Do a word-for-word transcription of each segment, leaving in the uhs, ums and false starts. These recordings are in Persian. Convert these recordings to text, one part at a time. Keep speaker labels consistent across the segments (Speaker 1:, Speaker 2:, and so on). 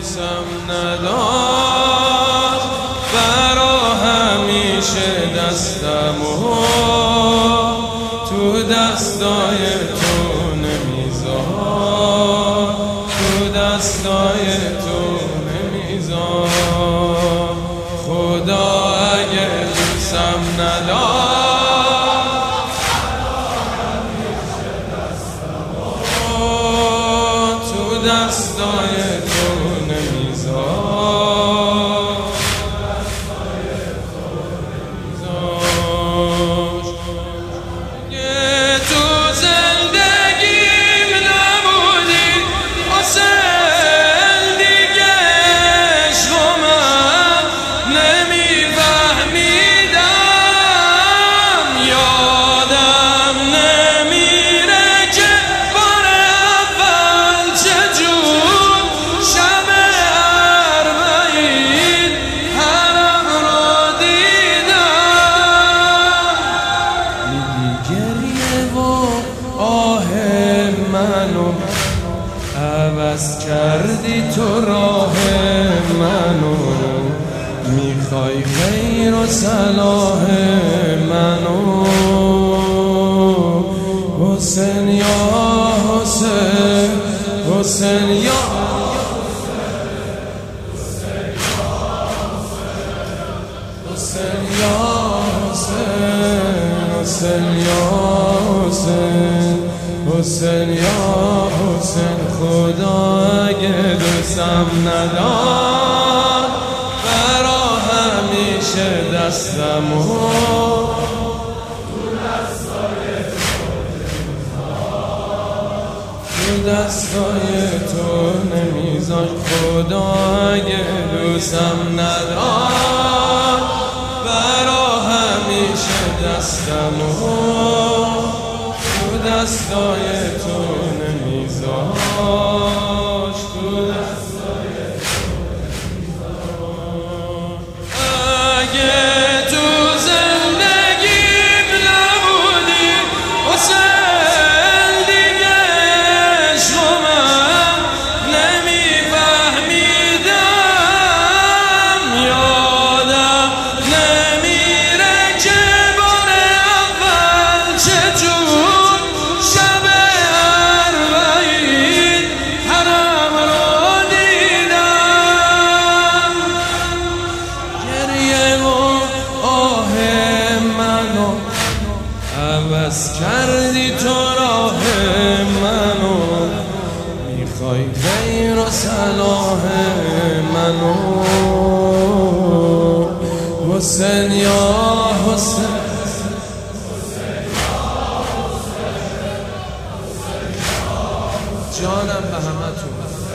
Speaker 1: دوستم نداشت برا همیشه دستمو تو دستای تو نمیذار، تو دستای تو نمیذار. خدا اگه دوستم نداشت تو دستای تو نمیذار، اگه تو زندگیم نبودی حسین دیگه عشق من نمیفهمیدم. یادم نمیره که بار اول چجور شب اربعین حرم رو دیدم. میدی گریه و آه منو عوض کردی تو راه منو، میخوای خیر و صلاح منو. حسین یا حسین، حسین یا حسین یا حسین، حسین یا حسین، حسین یا حسین. خدا اگه دوستم نداشت برا همیشه دستمو تو دستای تو نمیذار. خدا اگه دوستم نداشت برا همیشه دستمو تو دستای تو نمیذار، تو دستای تو نمیذار. اگه تو زندگیم نبودی حسین دیگه عشق من نمیفهمیدم. یادم نمیره که بار اول چجور شب اربعین حرم رو دیدم. گریه و آه منو عوض کردی تو راه منو، میخوای خیر و صلاح منو. حسین یا حسین، جانم به همتون.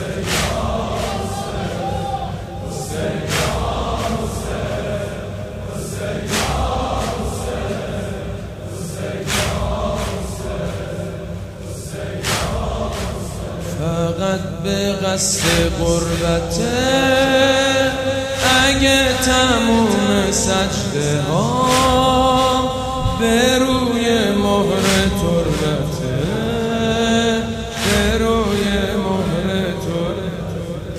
Speaker 1: فقط به قصد غربته اگه تموم سجده ها به روی مهر تربته، به روی مهر تربته.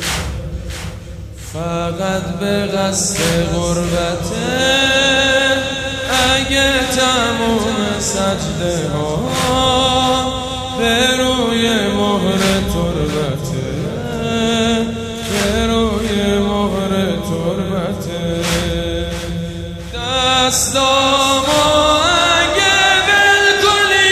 Speaker 1: فقط به قصد غربته اگه تموم سجده ها به روی مهر تربته، به روی مهر تربته. دستامو اگه بل کنی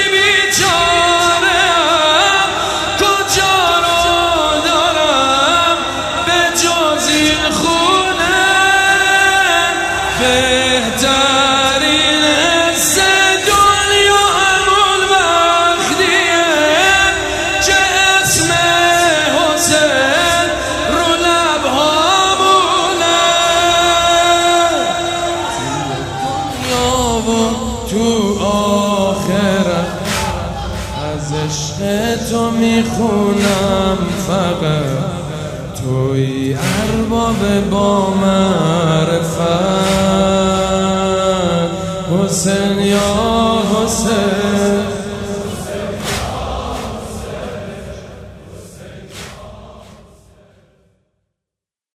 Speaker 1: بیچارم کجا رو دارم به جز این خونه. بهترین حس دنیا همون وقتیه که اسم حسین رو لبهامونه. تو آخرت از عشق تو میخونم فقط توی ارباب با معرفت. حسین یا حسین،